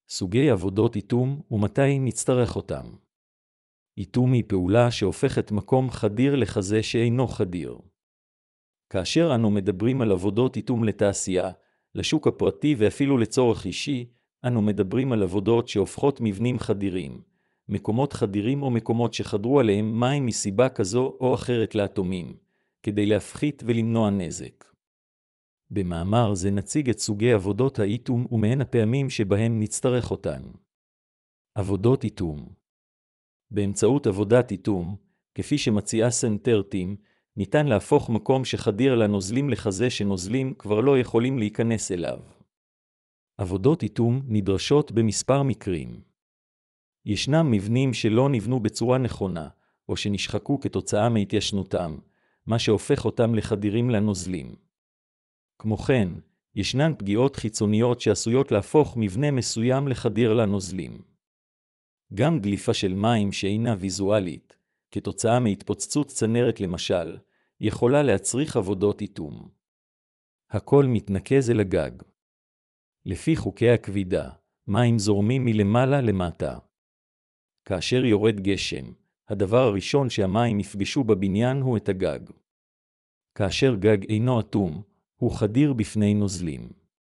סוגי עבודות איתום ומתי נצטרך אותם. איתום היא פעולה שהופכת מקום חדיר לחזה שאינו חדיר. כאשר אנו מדברים על עבודות איתום לתעשייה, לשוק הפרטי ואפילו לצורך אישי, אנו מדברים על עבודות שהופכות מבנים חדירים, מקומות חדירים או מקומות שחדרו עליהם מים מסיבה כזו או אחרת לאטומים, כדי להפחית ולמנוע נזק. במאמר זה נציג את סוגי עבודות האיתום ומהן הפעמים שבהם נצטרך אותן. עבודות איתום. באמצעות עבודת איתום, כפי שמציעה סנטרטים, ניתן להפוך מקום שחדיר לנוזלים לחזה שנוזלים כבר לא יכולים להיכנס אליו. עבודות איתום נדרשות במספר מקרים. ישנם מבנים שלא נבנו בצורה נכונה, או שנשחקו כתוצאה מהתיישנותם, מה שהופך אותם לחדירים לנוזלים. כמו כן, ישנן פגיעות חיצוניות שעשויות להפוך מבנה מסוים לחדיר לנוזלים. גם דליפה של מים שאינה ויזואלית, כתוצאה מהתפוצצות צנרת למשל, יכולה להצריך עבודות איתום. הכל מתנקז אל הגג. לפי חוקי הכבידה, מים זורמים מלמעלה למטה. כאשר יורד גשם, הדבר הראשון שהמים יפגשו בבניין הוא את הגג. כאשר גג אינו אטום, הוא חדיר בפני נוזלים.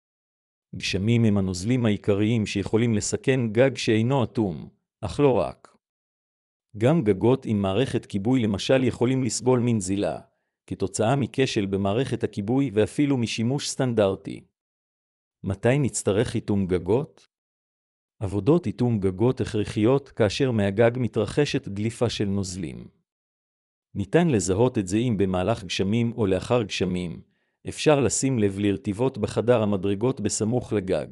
גשמים הם הנוזלים העיקריים שיכולים לסכן גג שאינו אטום, אך לא רק. גם גגות עם מערכת כיבוי למשל יכולים לסבול מנזילה, כתוצאה מכשל במערכת הכיבוי ואפילו משימוש סטנדרטי. מתי נצטרך איתום גגות? עבודות איתום גגות הכרחיות כאשר מהגג מתרחשת דליפה של נוזלים. ניתן לזהות את זה אם במהלך גשמים או לאחר גשמים, אפשר לשים לב לרטיבות בחדר המדרגות בסמוך לגג.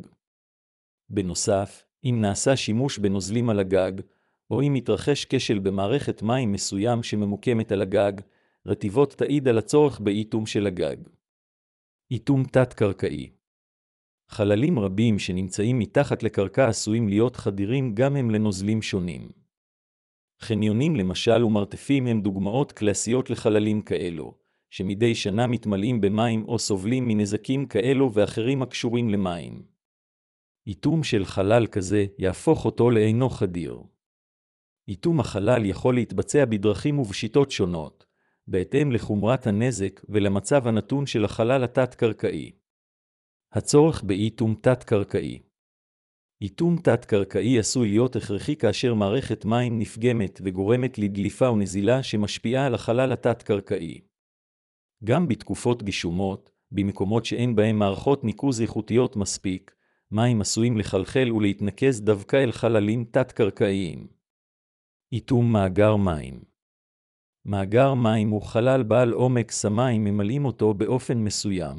בנוסף, אם נעשה שימוש בנוזלים על הגג, או אם מתרחש כשל במערכת מים מסוים שממוקמת על הגג, רטיבות תעיד על הצורך באיתום של הגג. איתום תת-קרקעי. חללים רבים שנמצאים מתחת לקרקע עשויים להיות חדירים גם הם לנוזלים שונים. חניונים למשל ומרתפים הם דוגמאות קלאסיות לחללים כאלו, שמדי שנה מתמלאים במים או סובלים מנזקים כאלו ואחרים הקשורים למים. איתום של חלל כזה יהפוך אותו לאינו חדיר. איתום החלל יכול להתבצע בדרכים ובשיטות שונות, בהתאם לחומרת הנזק ולמצב הנתון של החלל התת-קרקעי. הצורך באיתום תת-קרקעי. איתום תת-קרקעי עשוי להיות הכרחי כאשר מערכת מים נפגמת וגורמת לדליפה ונזילה שמשפיעה על החלל התת-קרקעי. גם בתקופות גשומות, במקומות שאין בהם מערכות ניקוז איכותיות מספיק, מים עשויים לחלחל ולהתנקז דווקא אל חללים תת-קרקעיים. איתום מאגר מים. מאגר מים הוא חלל בעל עומק סמיים ממלאים אותו באופן מסוים.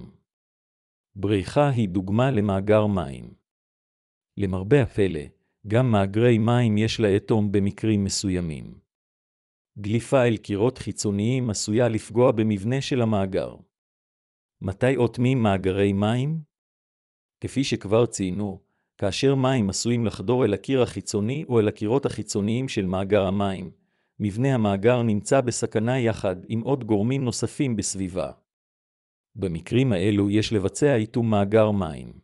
בריכה היא דוגמה למאגר מים. למרבה הפלא, גם מאגרי מים יש לאטום במקרים מסוימים. דליפה אל קירות חיצוניים עשויה לפגוע במבנה של המאגר. מתי אוטמים מאגרי מים? כפי שכבר ציינו, כאשר מים עשויים לחדור אל הקיר החיצוני או אל הקירות החיצוניים של מאגר המים, מבנה המאגר נמצא בסכנה יחד עם עוד גורמים נוספים בסביבה. במקרים האלו יש לבצע איתום מאגר מים.